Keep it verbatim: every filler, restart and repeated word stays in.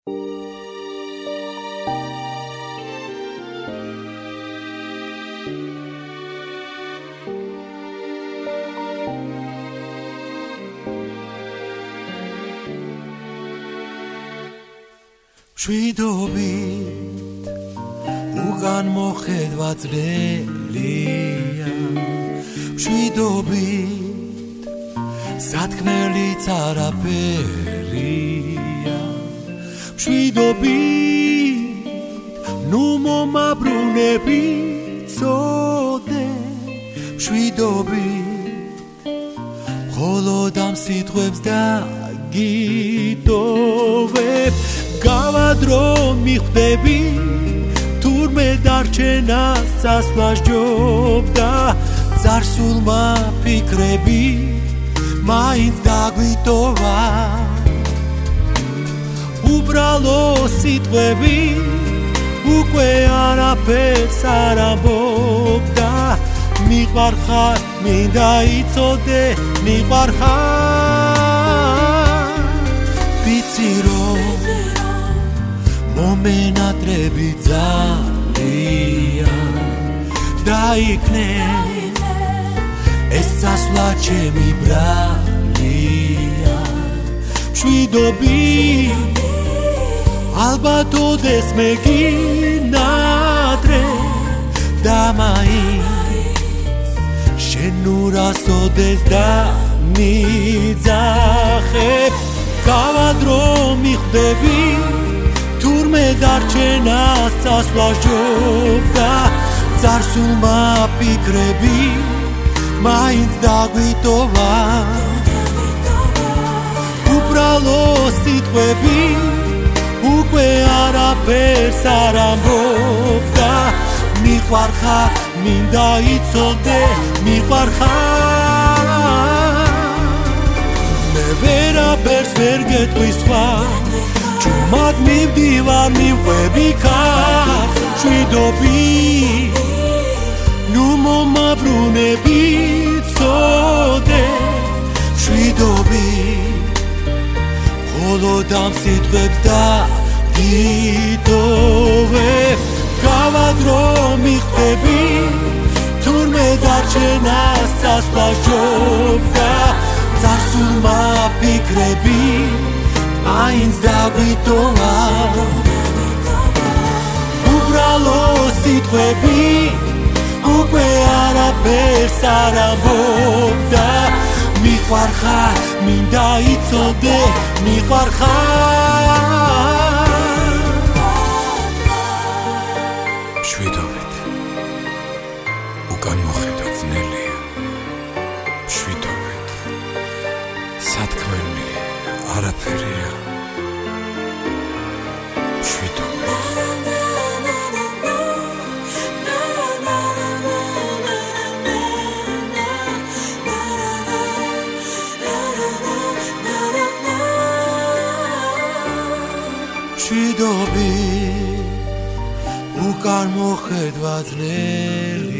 მშვიდობით უკან მოხედვა ძლელია მშვიდობით სათქმელიც არაფერია მშვიდობით ნუ მომაბრუნები წოდე მშვიდობით მხოლოდ ამ სიტყვებს დაგიტოვებ გავადრო მიხვდები თურმე დარჩენას სასვლას ჯობდა წარსულმა ფიქრები მაინც დაგვიტოვა უბრალო სიტყვები უკვე არაფერს არ ამბობდა მიყვარხარ მინდა იცოდე მიყვარხარ ვიცი რომ მომენატრები ძალია დაიქნე ეს სასვლა ჩემი ბრალია მშვიდობით ალბათ ოდეს მეგინატრე და მაინც შენ ნუ რას ოდეს დამიძახებ გავადრო მიხვდები თურმე დარჩენას სასვლას ჯობდა წარსულმა ფიქრები მაინც დაგვიტოვა უბრალო სიტყვები უკვე არაფერს არ ამბობდა მიყვარხარ მინდა იცოდე მიყვარხარ მე ვერაფერს ვერ გეტყვის სხვა ჭუმად მივდივარ მივყვები ქარს მშვიდობით ნუ მომაბრუნები წოდე მშვიდობით მხოლოდ ამ სიტყვებს დაგიტოვებ გავადრო მიხვდები თურმე დარჩენას სასვლას ჯობდა წარსულმა ფიქრები მაინც დაგვიტოვა უბრალო სიტყვები უკვე არაფერს არ ამბობდა მიყვარხარ მინდა იცოდე მიყვარხარ მშვიდობით უკან მოხედვა ძნელია მშვიდობით სათქმელი არაფერია მშვიდობით უკან მოხედვა ძნელია